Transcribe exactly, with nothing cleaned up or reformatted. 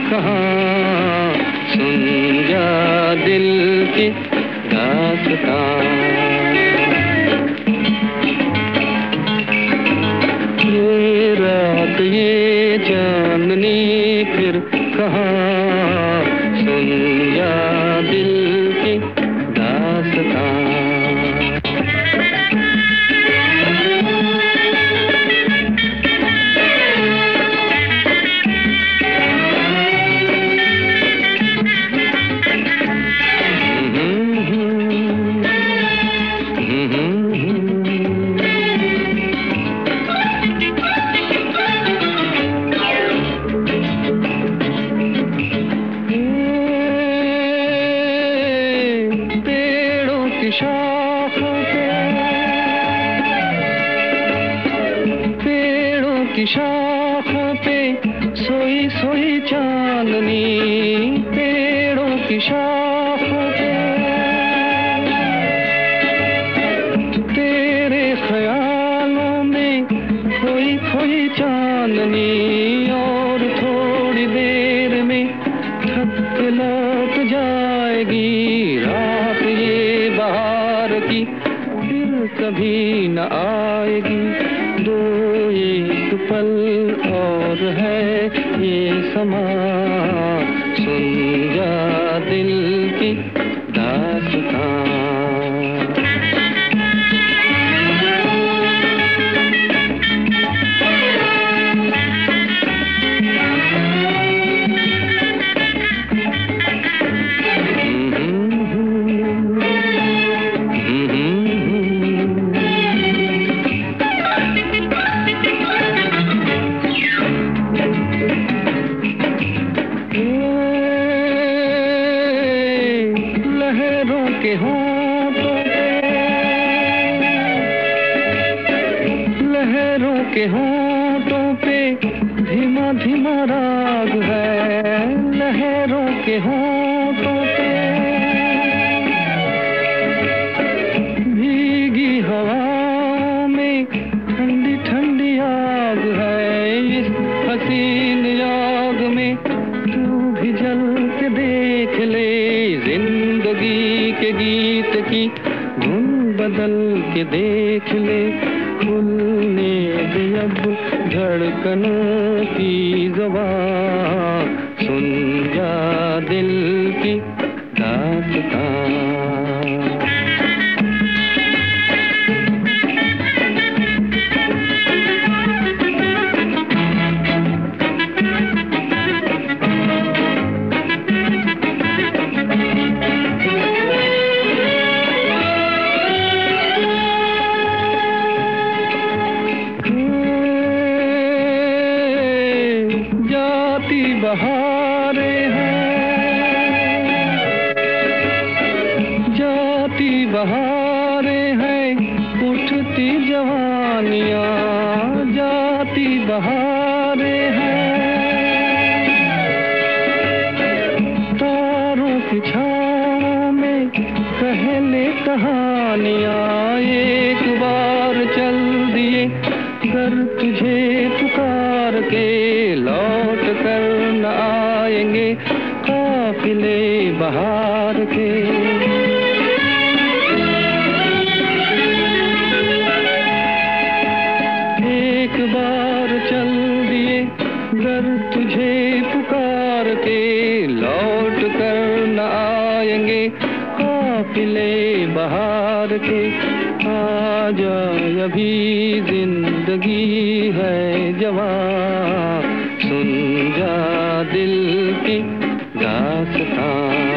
कहाँ, सुन जा दिल की दास्तां। ये रात ये चांदनी फिर कहाँ, सुन जा दिल की दास्तां। की शाखों पे सोई सोई चांदनी, पेड़ों की शाखों पे तेरे ख्यालों में खोई खोई चांदनी। और थोड़ी देर में थक के लौट जाएगी रात ये बहार की, फिर कभी न आएगी। दो एक पल और है ये समा, सुन जा दिल की दास्तां। के होठों पे, लहरों के होठों पे धीमा धीमा राग है। लहरों के होठों पे भीगी हवाओं में ठंडी ठंडी आग है। इस हसीन आग में तू भी जल के देख ले, जिंदगी के गीत की धुन बदल के देख ले। खुलने दे अब धड़कनों की ज़बान, सुन जा दिल की दास्तां। बहारें हैं, जाती बहारें हैं, उठती जवानियाँ। जाती बहारें हैं, तारों की छाँव में कहले कहानियाँ। एक बार चल दिए कर तुझे पुकार के, लौट कर न आएंगे काफिले बहार के। एक बार चल दिए घर तुझे पुकार के, लौट कर न आएंगे काफिले बहार के। आजा अभी जिंदगी है जवां, सुन जा दिल की दास्तां।